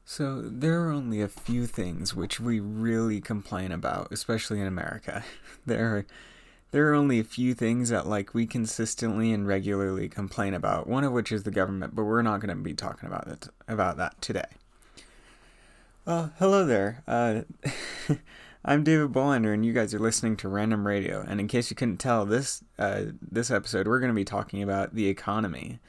So there are only a few things which we really complain about, especially in America. There are there are only a few things that we consistently and regularly complain about. One of which is the government, but we're not going to be talking about that today. Well, hello there. I'm David Bolander, and you guys are listening to Random Radio. And in case you couldn't tell, this episode we're going to be talking about the economy.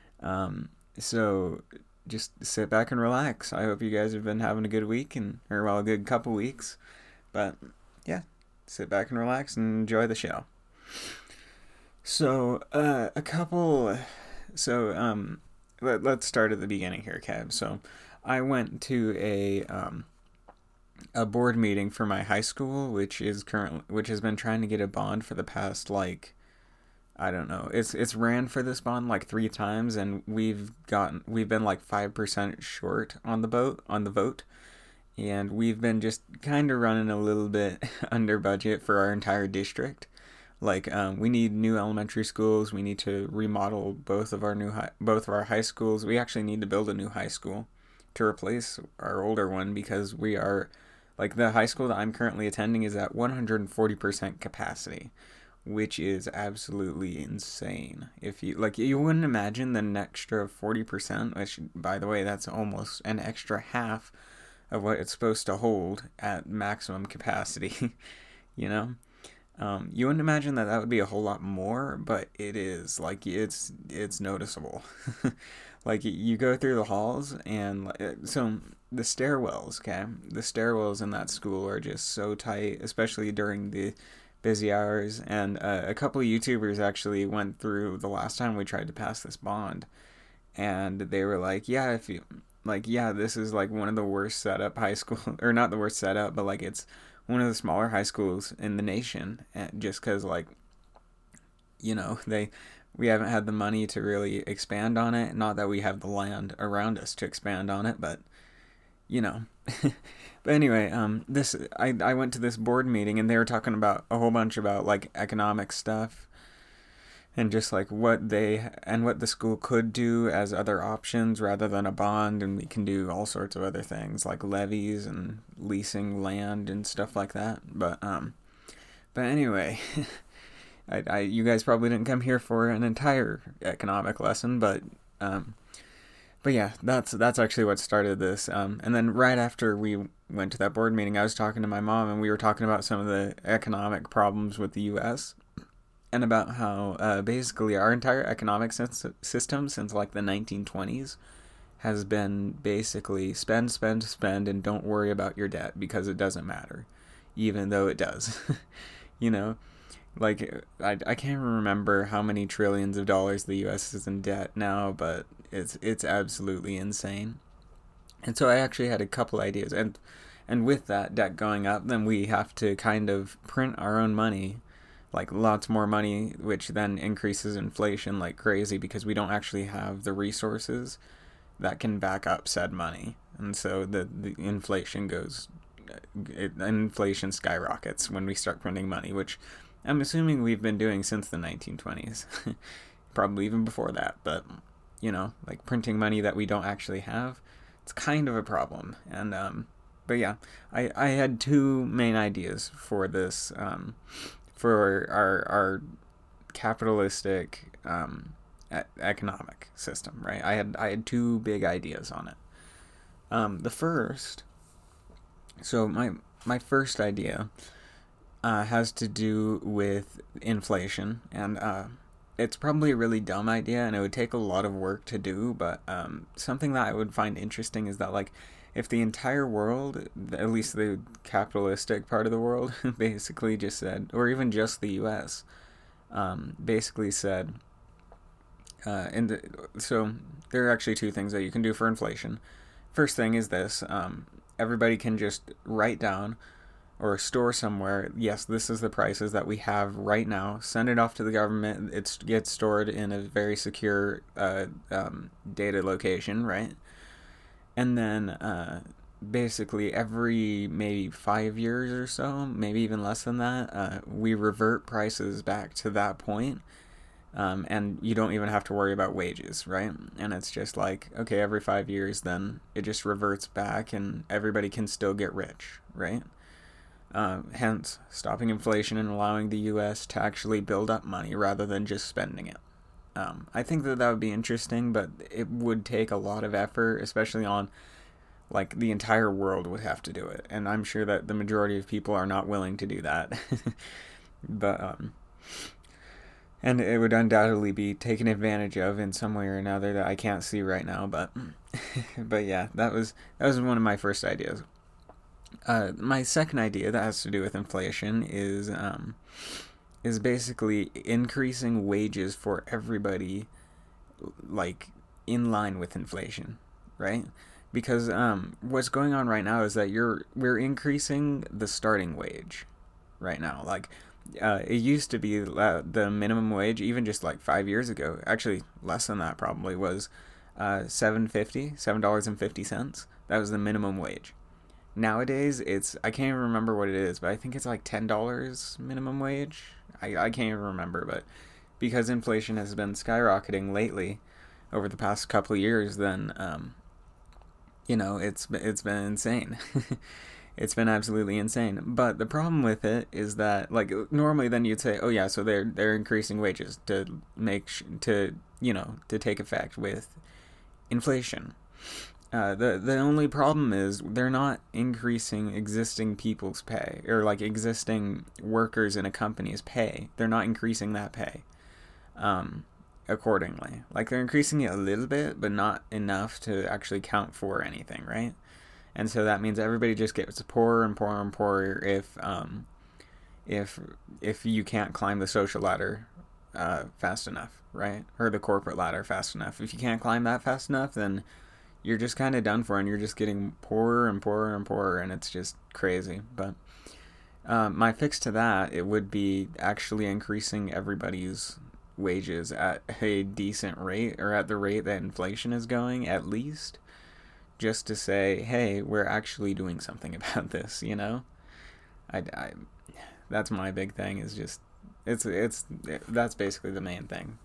So just sit back and relax. I hope you guys have been having a good week a good couple weeks. But yeah, sit back and relax and enjoy the show. So let's start at the beginning here, Kev. So I went to a board meeting for my high school, which has been trying to get a bond for the past I don't know. It's ran for this bond 3 times, and we've been 5% short on the vote, and we've been just kind of running a little bit under budget for our entire district. We need new elementary schools. We need to remodel both of our high schools. We actually need to build a new high school to replace our older one, because we are the high school that I'm currently attending is at 140% capacity, which is absolutely insane. If you wouldn't imagine that an extra 40%, which, by the way, that's almost an extra half of what it's supposed to hold at maximum capacity. you know, you wouldn't imagine that would be a whole lot more, but it is. It's noticeable. You go through the halls, and so the stairwells, okay? The stairwells in that school are just so tight, especially during the busy hours. And a couple of YouTubers actually went through the last time we tried to pass this bond, and they were like, yeah, if you this is one of the worst set up high school, or not the worst setup, but it's one of the smaller high schools in the nation, and just because we haven't had the money to really expand on it. Not that we have the land around us to expand on it, but But anyway, I went to this board meeting, and they were talking about a whole bunch about economic stuff, and just what the school could do as other options rather than a bond. And we can do all sorts of other things like levies and leasing land and stuff like that. But anyway, you guys probably didn't come here for an entire economic lesson, but yeah, that's actually what started this. And then right after we went to that board meeting, I was talking to my mom, and we were talking about some of the economic problems with the U.S. and about how basically our entire economic system since the 1920s has been basically spend, and don't worry about your debt, because it doesn't matter, even though it does. you know, I can't remember how many trillions of dollars the U.S. is in debt now, but it's absolutely insane. And so I actually had a couple ideas, and with that debt going up, then we have to kind of print our own money, lots more money, which then increases inflation like crazy, because we don't actually have the resources that can back up said money. And so the inflation inflation skyrockets when we start printing money, which I'm assuming we've been doing since the 1920s, probably even before that. But printing money that we don't actually have, it's kind of a problem. And but yeah, I had two main ideas for this, for our capitalistic economic system, right? I had two big ideas on it. The first, so my first idea has to do with inflation, and it's probably a really dumb idea, and it would take a lot of work to do, but something that I would find interesting is that if the entire world, at least the capitalistic part of the world, basically just said, or even just the U.S., basically said, so there are actually two things that you can do for inflation. First thing is this: everybody can just write down or store somewhere, yes, this is the prices that we have right now. Send it off to the government. It gets stored in a very secure data location, right? And then basically every maybe 5 years or so, maybe even less than that, we revert prices back to that point. And you don't even have to worry about wages, right? And it's just like, okay, every 5 years, then it just reverts back, and everybody can still get rich, right? Hence, stopping inflation and allowing the U.S. to actually build up money rather than just spending it. I think that would be interesting, but it would take a lot of effort, especially on, like, the entire world would have to do it. And I'm sure that the majority of people are not willing to do that. But, and it would undoubtedly be taken advantage of in some way or another that I can't see right now. But, but yeah, that was one of my first ideas. My second idea that has to do with inflation is basically increasing wages for everybody, like, in line with inflation, right? Because what's going on right now is that we're increasing the starting wage right now. Like, it used to be the minimum wage, even just like 5 years ago, actually less than that probably, was $7.50. That was the minimum wage. Nowadays, I can't even remember what it is, but I think it's like $10 minimum wage. I can't even remember, but because inflation has been skyrocketing lately over the past couple of years, then, it's been insane. It's been absolutely insane. But the problem with it is that, like, normally then you'd say, oh yeah, so they're increasing wages to take effect with inflation. The only problem is they're not increasing existing people's pay, or like existing workers in a company's pay. They're not increasing that pay accordingly. Like, they're increasing it a little bit, but not enough to actually count for anything, right? And so that means everybody just gets poorer and poorer and poorer if you can't climb the social ladder fast enough, right? Or the corporate ladder fast enough. If you can't climb that fast enough, then you're just kind of done for, and you're just getting poorer and poorer and poorer, and it's just crazy. But my fix to that, it would be actually increasing everybody's wages at a decent rate, or at the rate that inflation is going, at least, just to say, hey, we're actually doing something about this, you know? That's my big thing, is just, that's basically the main thing.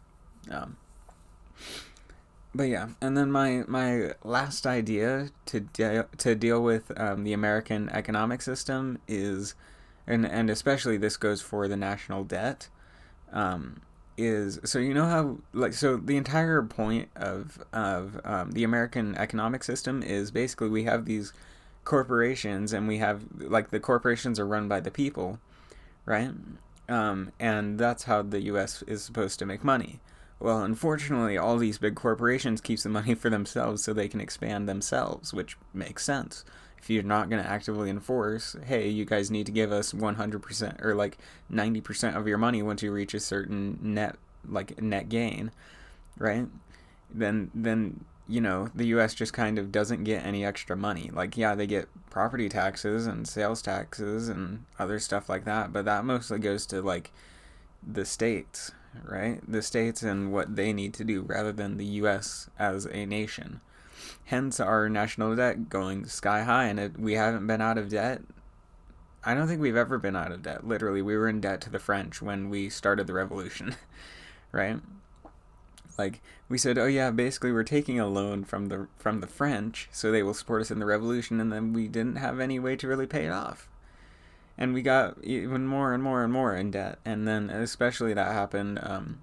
But yeah, and then my last idea to deal with the American economic system is, and especially this goes for the national debt, is, so you know how, like, so the entire point of the American economic system is basically we have these corporations, and we have, like, the corporations are run by the people, right? And that's how the U.S. is supposed to make money. Well, unfortunately, all these big corporations keep the money for themselves so they can expand themselves, which makes sense. If you're not going to actively enforce, hey, you guys need to give us 100% or like 90% of your money once you reach a certain net gain, right? Then the U.S. just kind of doesn't get any extra money. Like, yeah, they get property taxes and sales taxes and other stuff like that, but that mostly goes to, like, the states, right? The states and what they need to do rather than the U.S. as a nation. Hence our national debt going sky high, and we haven't been out of debt. I don't think we've ever been out of debt. Literally, we were in debt to the French when we started the revolution, right? Like, we said, oh yeah, basically we're taking a loan from the French so they will support us in the revolution, and then we didn't have any way to really pay it off. And we got even more and more and more in debt. And then especially that happened,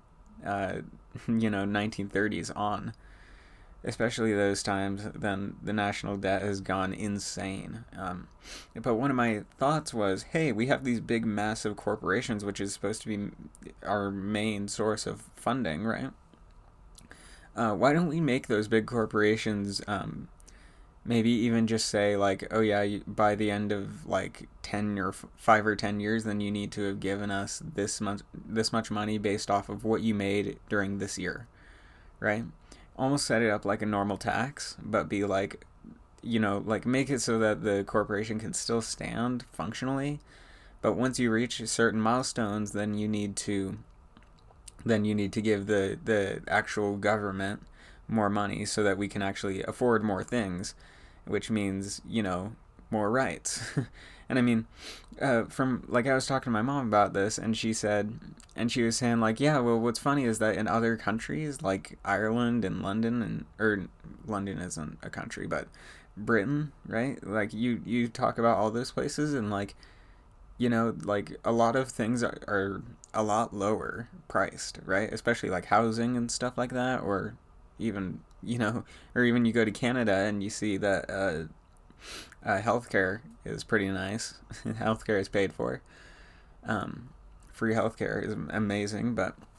1930s on. Especially those times, then the national debt has gone insane. But one of my thoughts was, hey, we have these big, massive corporations, which is supposed to be our main source of funding, right? Why don't we make those big corporations, maybe even just say, like, oh yeah, by the end of like 10 or 5 or 10 years, then you need to have given us this much money based off of what you made during this year, right? Almost set it up like a normal tax, but be like, like, make it so that the corporation can still stand functionally, but once you reach certain milestones, then you need to give the actual government more money so that we can actually afford more things, which means, more rights. And I mean, from like I was talking to my mom about this, and she was saying like, yeah, well, what's funny is that in other countries like Ireland and London, or London isn't a country, but Britain, right? Like you talk about all those places, and like, like a lot of things are a lot lower priced, right? Especially like housing and stuff like that, or even or even you go to Canada and you see that healthcare is pretty nice. Healthcare is paid for. Free healthcare is amazing,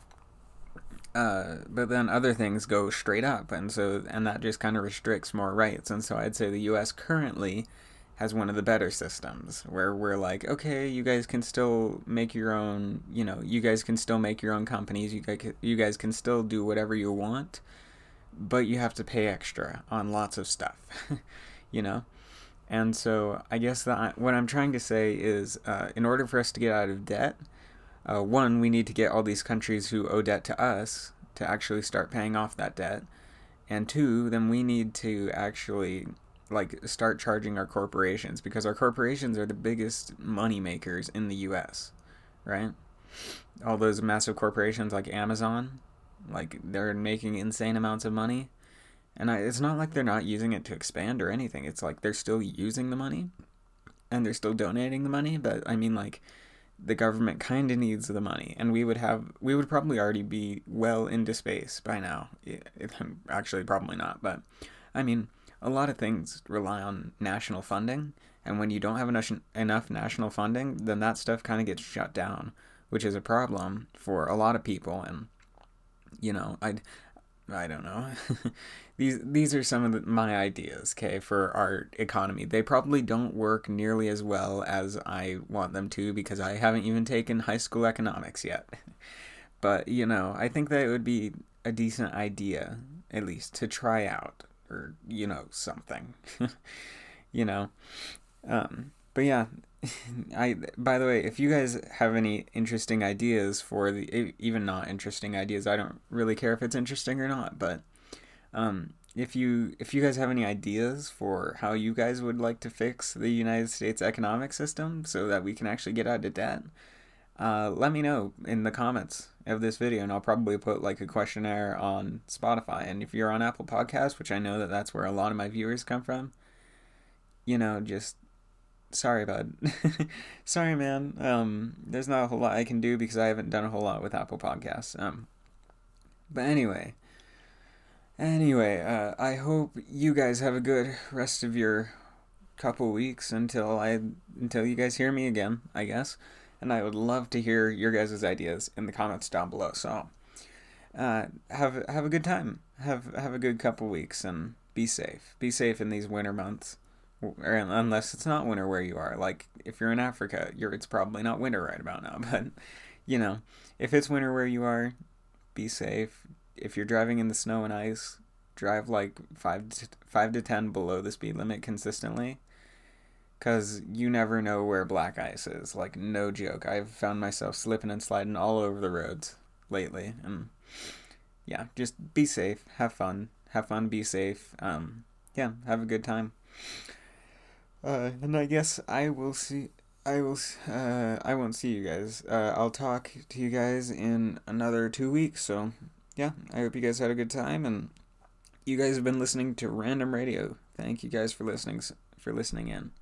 but then other things go straight up, and that just kind of restricts more rights. And so I'd say the U.S. currently has one of the better systems where we're like, okay, you guys can still make your own, you guys can still make your own companies, you guys can still do whatever you want, but you have to pay extra on lots of stuff, you know? And so I guess that what I'm trying to say is, in order for us to get out of debt, one, we need to get all these countries who owe debt to us to actually start paying off that debt. And two, then we need to actually start charging our corporations, because our corporations are the biggest money makers in the US, right? All those massive corporations like Amazon, they're making insane amounts of money. And it's not like they're not using it to expand or anything. It's like they're still using the money and they're still donating the money. But I mean, the government kind of needs the money, and we would probably already be well into space by now. Actually, probably not. But I mean, a lot of things rely on national funding. And when you don't have enough national funding, then that stuff kind of gets shut down, which is a problem for a lot of people. And, I don't know. These are some of my ideas, okay, for our economy. They probably don't work nearly as well as I want them to, because I haven't even taken high school economics yet. But, I think that it would be a decent idea, at least, to try out, or, something. But yeah, by the way, if you guys have any interesting ideas for even not interesting ideas, I don't really care if it's interesting or not, but if you guys have any ideas for how you guys would like to fix the United States economic system so that we can actually get out of debt, let me know in the comments of this video, and I'll probably put a questionnaire on Spotify. And if you're on Apple Podcasts, which I know that that's where a lot of my viewers come from, just sorry, bud. Sorry, man. There's not a whole lot I can do because I haven't done a whole lot with Apple Podcasts. But anyway, I hope you guys have a good rest of your couple weeks until you guys hear me again, I guess. And I would love to hear your guys' ideas in the comments down below. So, have a good time. Have a good couple weeks, and be safe. Be safe in these winter months. Or unless it's not winter where you are. If you're in Africa, it's probably not winter right about now. But, if it's winter where you are, be safe. If you're driving in the snow and ice, drive 5 to 10 below the speed limit consistently. Because you never know where black ice is. No joke. I've found myself slipping and sliding all over the roads lately. And, yeah, just be safe. Have fun. Be safe. Yeah, have a good time. And I guess I won't see you guys. I'll talk to you guys in another 2 weeks. So, yeah, I hope you guys had a good time, and you guys have been listening to Random Radio. Thank you guys for listening in.